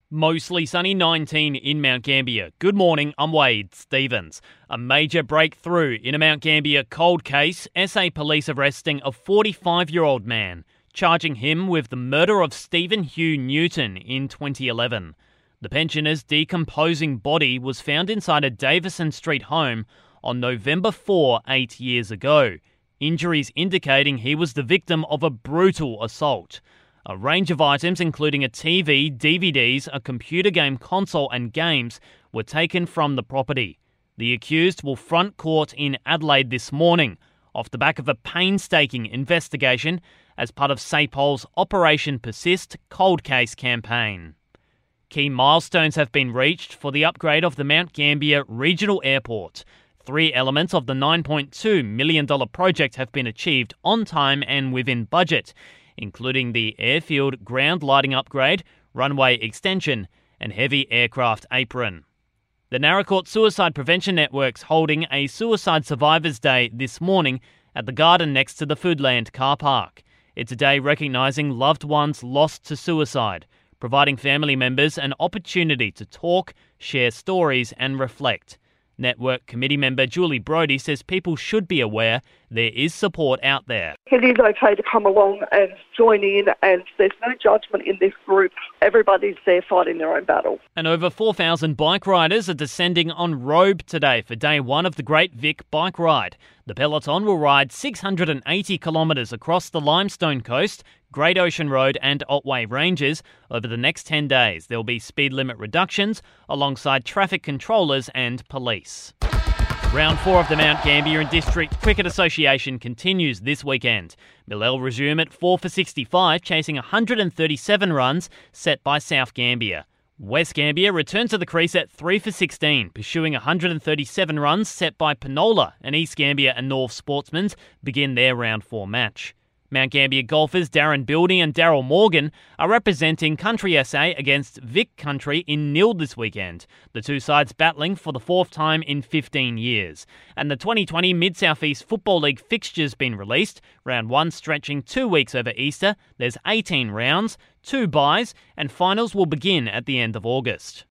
Mostly sunny 19 in Mount Gambier. Good morning, I'm Wade Stevens. A major breakthrough in a Mount Gambier cold case. SA police arresting a 45-year-old man, charging him with the murder of Stephen Hugh Newton in 2011. The pensioner's decomposing body was found inside a Davison Street home on November 4, 8 years ago. Injuries indicating he was the victim of a brutal assault. A range of items, including a TV, DVDs, a computer game console and games, were taken from the property. The accused will front court in Adelaide this morning, off the back of a painstaking investigation as part of SAPOL's Operation Persist cold case campaign. Key milestones have been reached for the upgrade of the Mount Gambier Regional Airport. 3 elements of the $9.2 million project have been achieved on time and within budget, including the airfield ground lighting upgrade, runway extension, and heavy aircraft apron. The Naracoorte Suicide Prevention Network's holding a Suicide Survivors Day this morning at the garden next to the Foodland car park. It's a day recognising loved ones lost to suicide, providing family members an opportunity to talk, share stories and reflect. Network committee member Julie Brodie says people should be aware there is support out there. It is okay to come along and join in, and there's no judgment in this group. Everybody's there fighting their own battle. And over 4,000 bike riders are descending on Robe today for day one of the Great Vic Bike Ride. The peloton will ride 680 kilometres across the Limestone Coast, Great Ocean Road and Otway Ranges over the next 10 days. There will be speed limit reductions alongside traffic controllers and police. Round 4 of the Mount Gambier and District Cricket Association continues this weekend. Millell resume at 4 for 65, chasing 137 runs set by South Gambier. West Gambier return to the crease at 3 for 16, pursuing 137 runs set by Penola, and East Gambier and North Sportsmen begin their round 4 match. Mount Gambier golfers Darren Building and Daryl Morgan are representing Country SA against Vic Country in Nild this weekend. The two sides battling for the 4th time in 15 years. And the 2020 Mid-South East Football League fixtures been released. Round 1 stretching 2 weeks over Easter. There's 18 rounds, 2 byes, and finals will begin at the end of August.